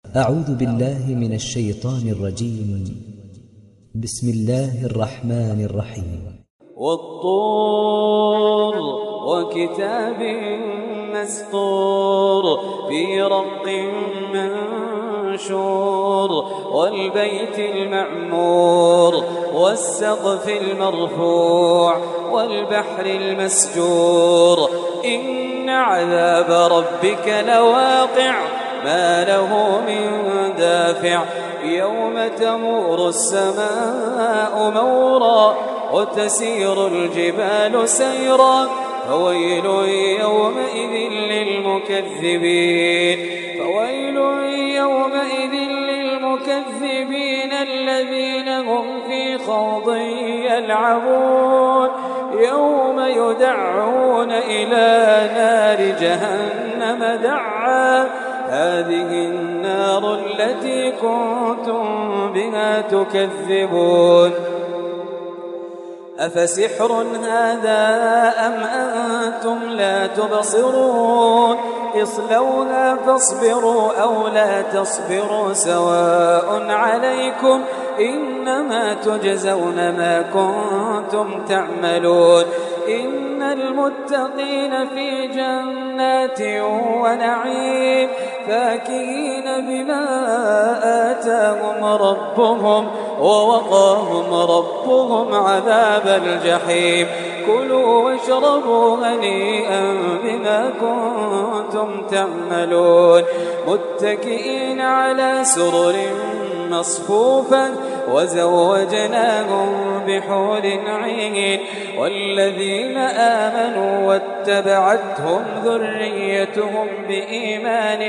أعوذ بالله من الشيطان الرجيم. بسم الله الرحمن الرحيم. والطور وكتاب مسطور في رق منشور والبيت المعمور والسقف المرفوع والبحر المسجور إن عذاب ربك لواقع ما له من دافع يوم تمور السماء مورا وتسير الجبال سيرا فويل يومئذ للمكذبين الذين هم في خوض يلعبون يوم يدعون إلى نار جهنم دعا هذه النار التي كنتم بها تكذبون أفسحر هذا أم أنتم لا تبصرون اصلوها فاصبروا أو لا تصبروا سواء عليكم إنما تجزون ما كنتم تعملون إن المتقين في جنات ونعيم فاكهين بما آتاهم ربهم ووقاهم ربهم عذاب الجحيم كلوا واشربوا هنيئا بما كنتم تعملون متكئين على سرر مصفوفا وزوجناهم بحور عين والذين آمنوا واتبعتهم ذريتهم بإيمان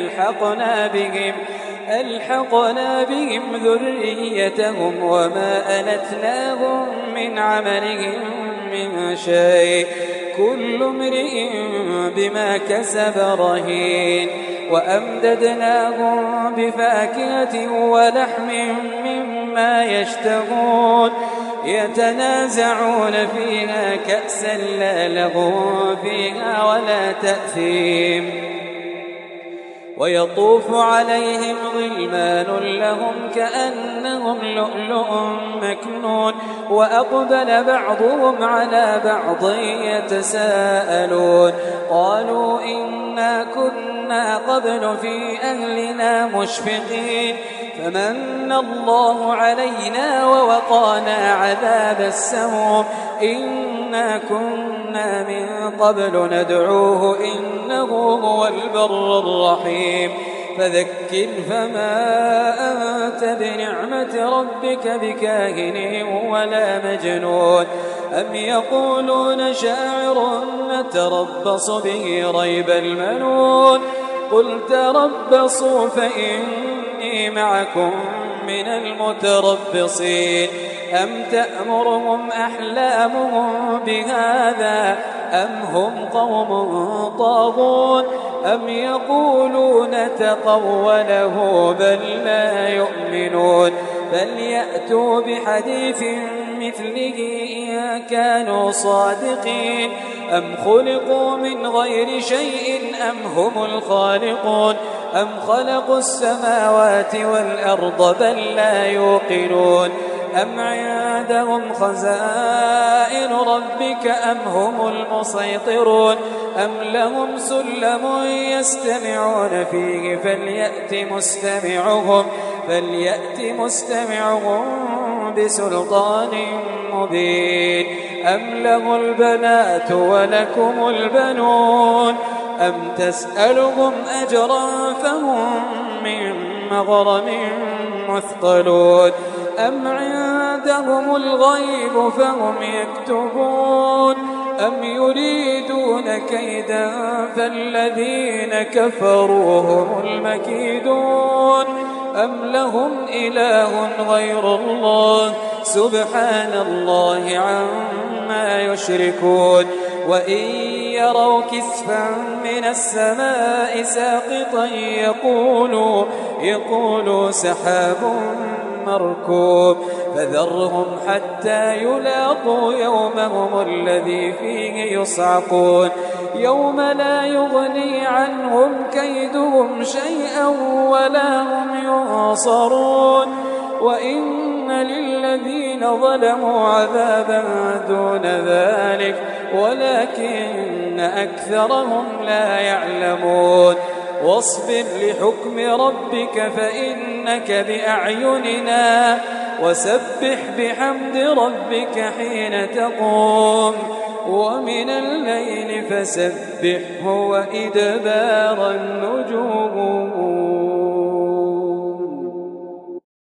ألحقنا بهم ذريتهم وما ألتناهم من عملهم من شيء كل امرئ بما كسب رهين وأمددناهم بفاكهة ولحم مما يشتهون يتنازعون فيها كأسا لا لغو فيها ولا تأثيم ويطوف عليهم غلمان لهم كأنهم لؤلؤ مكنون وأقبل بعضهم على بعض يتساءلون قالوا إنا كنا قبل في أهلنا مشفقين فمن الله علينا ووقانا عذاب السموم إنا كنا من قبل ندعوه إنه هو البر الرحيم فذكر فما أنت بنعمة ربك بكاهن ولا مجنون أم يقولون شاعر نتربص به ريب المنون قل تربصوا فإني معكم من المتربصين أم تأمرهم أحلامهم بهذا أم هم قوم طاغون أم يقولون تقوله بل لا يؤمنون فليأتوا بحديث مثله إن كانوا صادقين أم خلقوا من غير شيء أم هم الخالقون أم خلقوا السماوات والأرض بل لا يوقنون أم عندهم خزائن ربك أم هم المسيطرون أم لهم سلم يستمعون فيه فليأت مستمعهم بسلطان مبين أم له البنات ولكم البنون أم تسألهم أجرا فهم من مغرم مثقلون أم عندهم الغيب فهم يكتبون أم يريدون كيدا فالذين كفروا هم المكيدون أم لهم إله غير الله سبحان الله عما يشركون وإن يروا كسفا من السماء ساقطا يقولوا سحاب مركوب فذرهم حتى يلاقوا يومهم الذي فيه يصعقون يوم لا يغني عنهم كيدهم شيئا ولا هم ينصرون وإن للذين ظلموا عذابا دون ذلك ولكن أكثرهم لا يعلمون واصبر لحكم ربك فإنك بأعيننا وسبح بحمد ربك حين تقوم ومن الليل فسبحه وإدبار النجوم